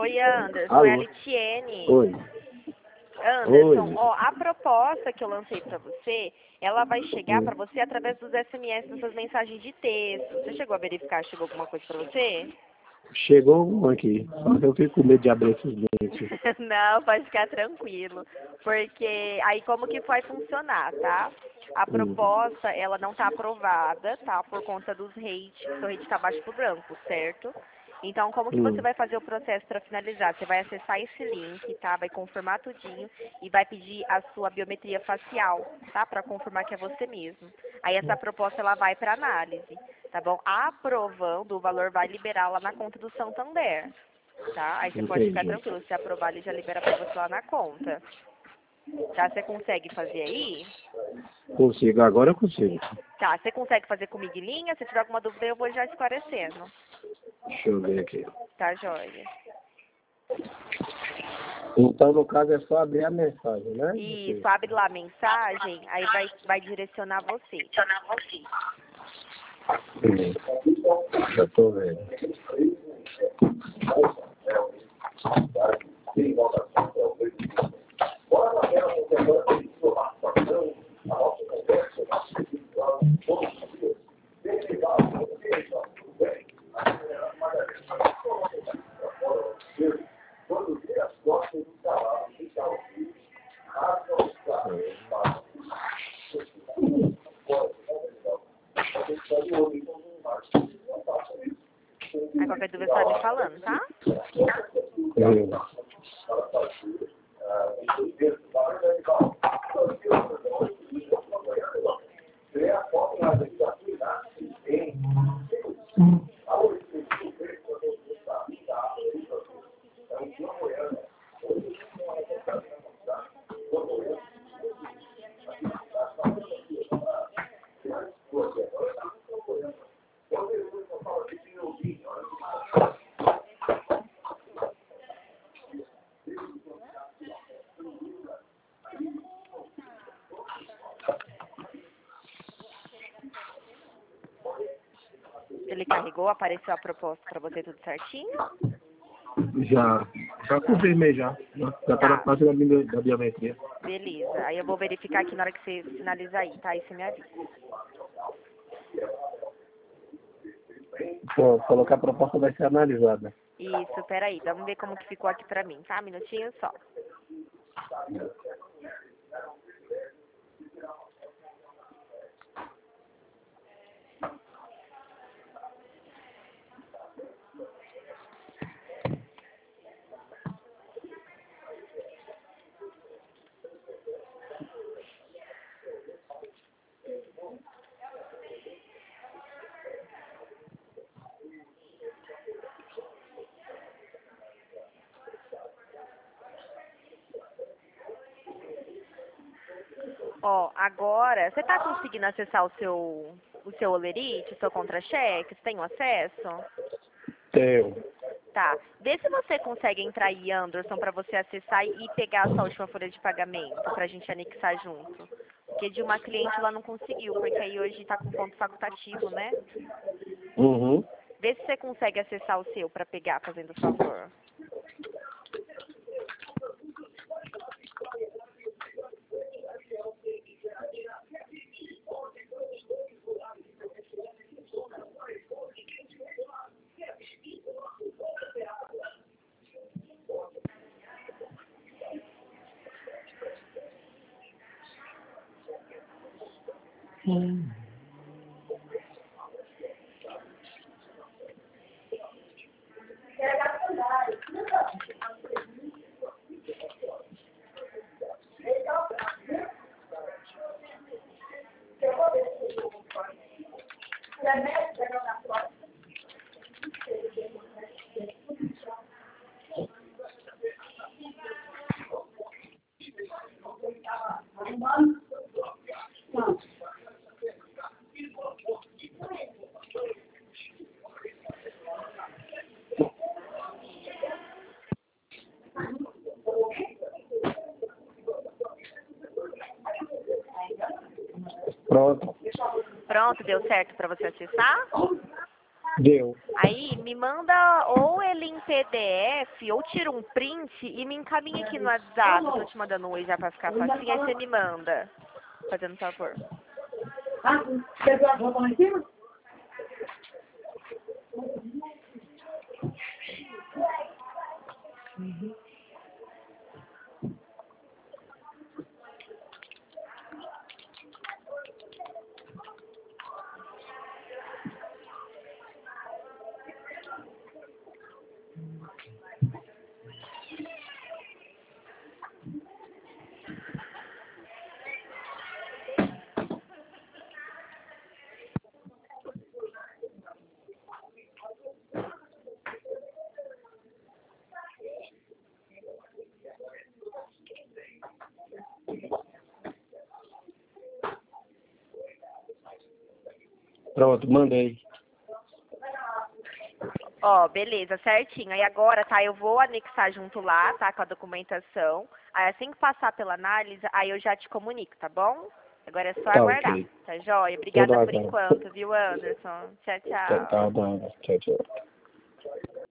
Oi, Anderson, é a Alô? Litiene. Oi. Anderson, Oi. ó, a proposta que eu lancei pra você, ela vai chegar pra Hum. você através dos SMS, das suas mensagens de texto. Você chegou a verificar, chegou alguma coisa pra você? Chegou um aqui. Só que eu fico com medo de abrir esses dentes. Não, pode ficar tranquilo, porque aí como que vai funcionar, tá? A Hum. proposta, ela não tá aprovada, tá? Por conta dos rates, que o seu rate tá baixo pro branco, certo? Então, como que você Hum. vai fazer o processo para finalizar? Você vai acessar esse link, tá? Vai confirmar tudinho e vai pedir a sua biometria facial, tá? Para confirmar que é você mesmo. Aí essa proposta ela vai para análise, tá bom? Aprovando, o valor vai liberar lá na conta do Santander, tá? Aí você pode ficar Entendi. tranquilo, se aprovar ele já libera para você lá na conta. Tá? Você consegue fazer aí? Consigo, agora eu consigo. Tá, você consegue fazer comigo em linha? Se tiver alguma dúvida eu vou já esclarecendo. Deixa eu ver aqui. Tá, joia? Então, no caso, é só abrir a mensagem, né? Isso, abre lá a mensagem, aí vai direcionar você. Já tô vendo. Aí qualquer dúvida você vai me falando, tá? Hum. Ele carregou, apareceu a proposta pra você tudo certinho? Já confirmei já. Já tá na fase da biometria. Beleza, aí eu vou verificar aqui na hora que você finalizar aí, tá? Aí você me avisa. Pô, falou que a proposta vai ser analisada. Isso, peraí, vamos ver como que ficou aqui pra mim, tá? Minutinho só. Ó, agora, você tá conseguindo acessar o seu Olerite, o seu contra-cheque? Você tem o acesso? Tenho. Tá. Vê se você consegue entrar aí, Anderson, pra você acessar e pegar a sua última folha de pagamento, pra gente anexar junto. Porque de uma cliente ela não conseguiu, porque aí hoje tá com ponto facultativo, né? Uhum. Vê se você consegue acessar o seu pra pegar, fazendo o favor. Pronto. Pronto, deu certo pra você acessar? Deu. Aí me manda ou ele em PDF ou tira um print e me encaminha aqui no WhatsApp. Tô te mandando um oi já pra ficar facinho, aí você me manda. Fazendo favor. Quer ver a roupa lá em cima? Pronto, mandei. Ó, beleza, certinho. Aí agora, tá, eu vou anexar junto lá, tá, com a documentação. Aí assim que passar pela análise, aí eu já te comunico, tá bom? Agora é só Tá aguardar, ok. tá joia? Tudo Obrigada por bem. enquanto, viu, Anderson? Tchau, Tá, tchau. tá bom. Tchau, tchau.